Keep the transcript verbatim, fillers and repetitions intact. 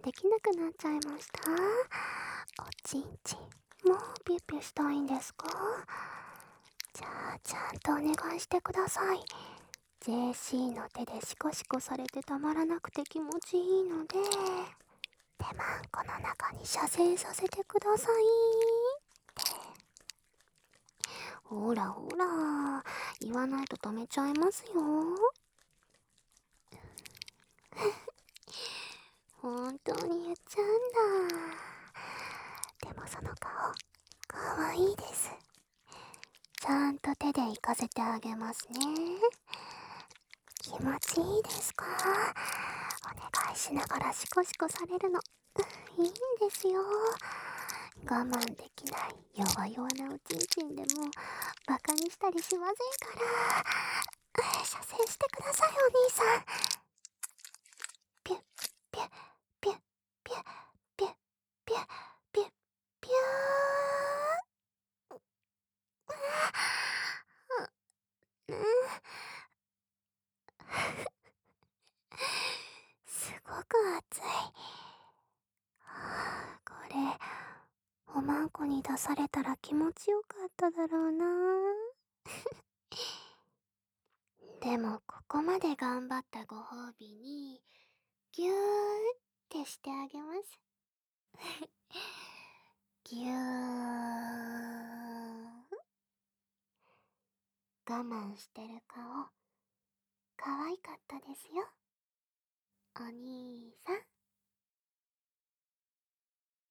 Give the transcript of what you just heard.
できなくなっちゃいました？おちんちん、もうピュッピュしたいんですか？じゃあ、ちゃんとお願いしてください。ジェーシー の手でシコシコされてたまらなくて気持ちいいので、手マンコの中に射精させてください。ほらほら、言わないと止めちゃいますよ。本当に言っちゃうんだ。でもその顔、かわいいです。ちゃんと手で行かせてあげますね。気持ちいいですか？お願いしながらシコシコされるの、いいんですよ。我慢できない弱々なおちんちんでもバカにしたりしませんから。射精してください、お兄さん。ピュッピュッピュッピュッピュッピュッピュッピュー。うんすごく熱い。はあ、これおまんこに出されたら気持ちよかっただろうな。でもここまで頑張ったご褒美にギューってしてあげます。ぎゅー。我慢してる顔、可愛かったですよ。お兄さん。